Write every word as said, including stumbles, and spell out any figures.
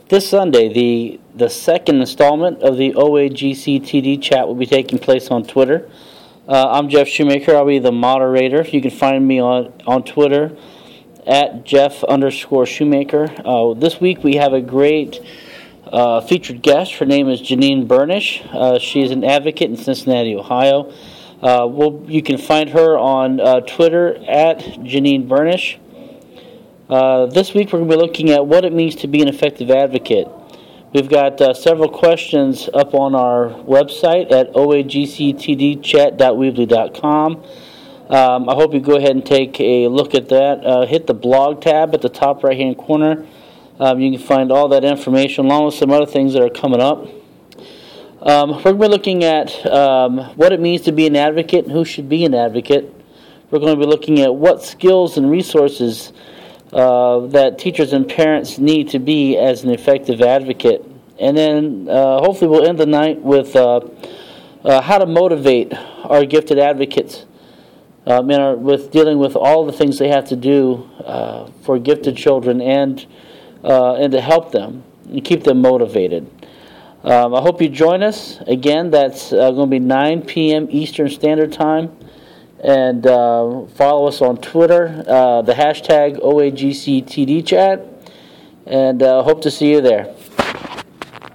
this Sunday, the the second installment of the O A G C T D chat will be taking place on Twitter. Uh, I'm Jeff Shoemaker. I'll be the moderator. You can find me on, on Twitter at Jeff underscore Shoemaker. Uh, this week we have a great uh, featured guest. Her name is Janine Burnish. Uh, she's an advocate in Cincinnati, Ohio. Uh, well, you can find her on uh, Twitter at Janine Burnish. Uh, this week we're going to be looking at what it means to be an effective advocate. We've got uh, several questions up on our website at o a g c t d chat dot weebly dot com. Um, I hope you go ahead and take a look at that. Uh, hit the blog tab at the top right-hand corner. Um, you can find all that information along with some other things that are coming up. Um, we're going to be looking at um, what it means to be an advocate and who should be an advocate. We're going to be looking at what skills and resources Uh, that teachers and parents need to be as an effective advocate. And then uh, hopefully we'll end the night with uh, uh, how to motivate our gifted advocates um, in our, with dealing with all the things they have to do uh, for gifted children and, uh, and to help them and keep them motivated. Um, I hope you join us. Again, that's uh, going to be nine p.m. Eastern Standard Time. And uh, follow us on Twitter, uh, the hashtag O A G C T D chat, and uh, hope to see you there.